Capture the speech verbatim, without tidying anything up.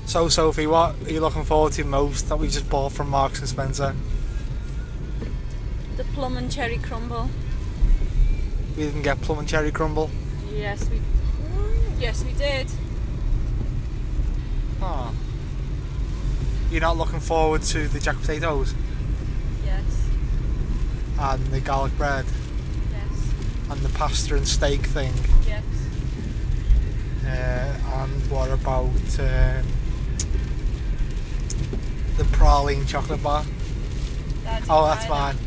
So, Sophie, what are you looking forward to most that we just bought from Marks and Spencer? The plum and cherry crumble. We didn't get plum and cherry crumble. Yes, we. Yes, we did. Oh. You're not looking forward to the jack potatoes Yes. and the garlic bread Yes. and the pasta and steak thing? Yes. Uh, and what about um, the praline chocolate bar? That's Oh, that's mine.